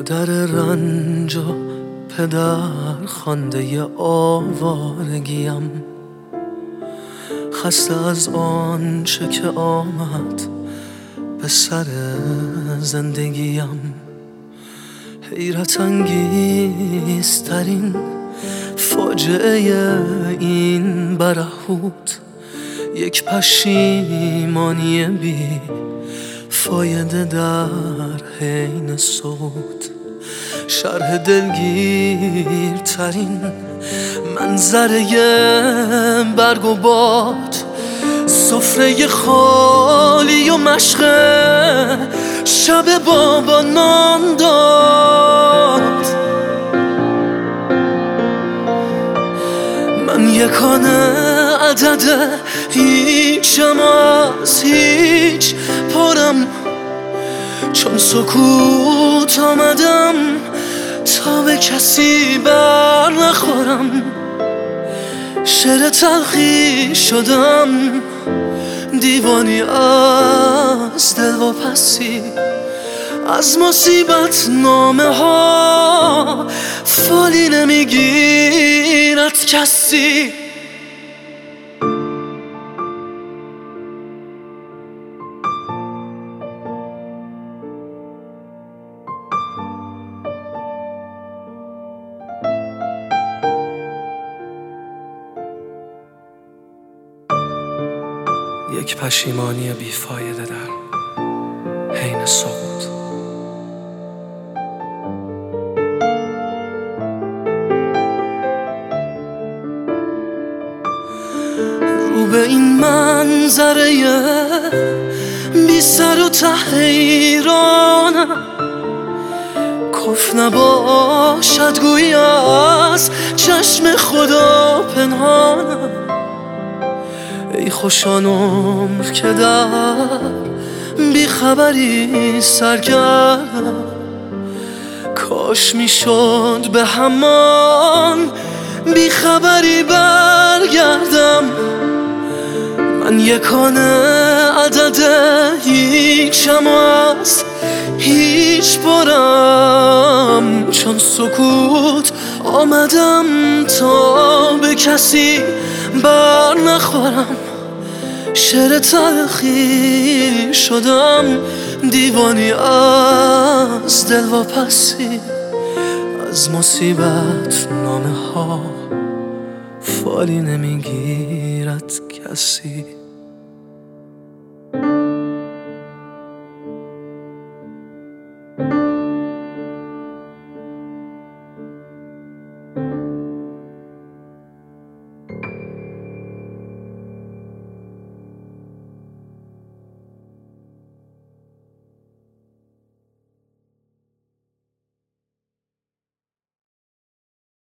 مادر رنج و پدر خوانده آوارگیم، خسته از آنچه که آمد به سر زندگیم. حیرت انگیزترین فاجعه این برهوت، یک پشیمانی بی فایده در حین صوت. شرح دلگیرترین منظره برگ و باد، سفره خالی و مشق شب بابا نان داد. من یکانه عدد هیچم از هیچ پرم، چون سکوت آمدم تا به کسی بر نخورم. شعر تلخی شدم، دیوانی از دل و پسی، از مصیبت نامه ها فالی نمیگیرد کسی. یک پشیمانی بیفایده در حین سقوط. رو به این منظره بی سر و ته حیرانم، کف نباشد گویی از چشم خدا پنهانم. ای خوشان عمر که در بیخبری سرگردم، کاش میشد به همان بیخبری برگردم. من یکانه عدد هیچم از هیچ پرم، چون سکوت آمدم تا به کسی بر نخورم. شعر تلخی شدم، دیوانی از دل و پسی، از مصیبت نامه ها فالی نمیگیرد کسی.